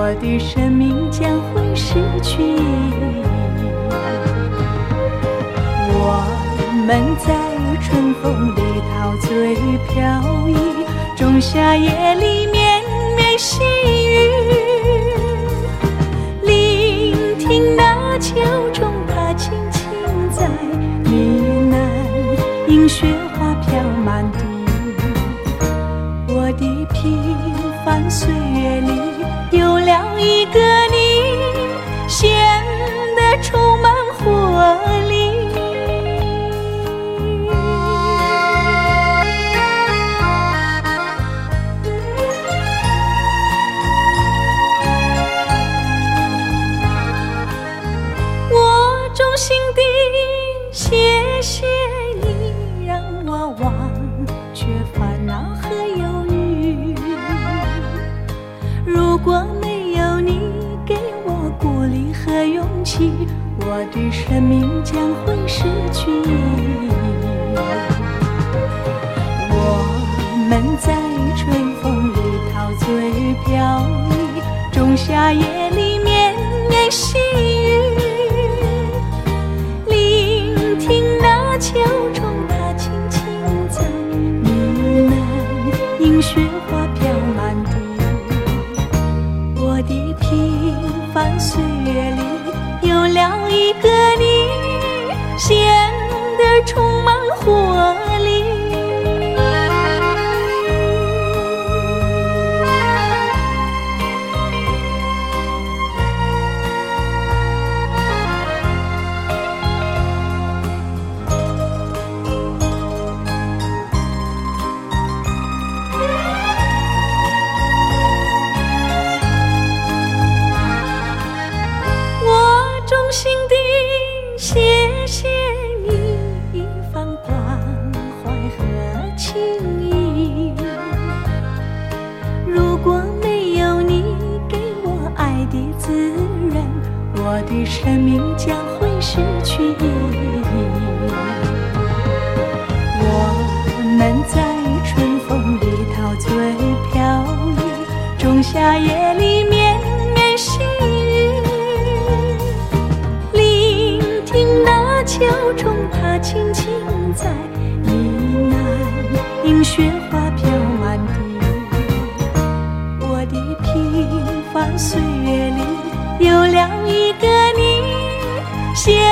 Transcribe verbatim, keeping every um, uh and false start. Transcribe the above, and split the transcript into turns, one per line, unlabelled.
我的生命将会失去意义。我们在春风里陶醉飘逸，仲夏夜里绵绵细雨，聆听那秋虫它轻轻在呢喃，映雪花飘满地。我的平凡岁月里有了一个你，显得充满活力。我衷心地谢谢你，让我忘却烦恼和忧郁。如果没有你给我鼓励和勇气，我的生命将会失去意义。我们在春风里陶醉飘逸，仲夏夜里绵绵细雨，聆听那秋虫它轻轻在呢喃，映雪花飘满地。我的平凡岁月里有了一个你，显得充满活力。衷心地谢谢你一番关怀和情谊，如果没有你给我爱的滋润，我的生命将会失去意义。我们在春风里陶醉飘逸，仲夏夜里绵绵细雨，秋虫它轻轻在呢喃，映雪花飘满地。我的平凡岁月里有了一个你，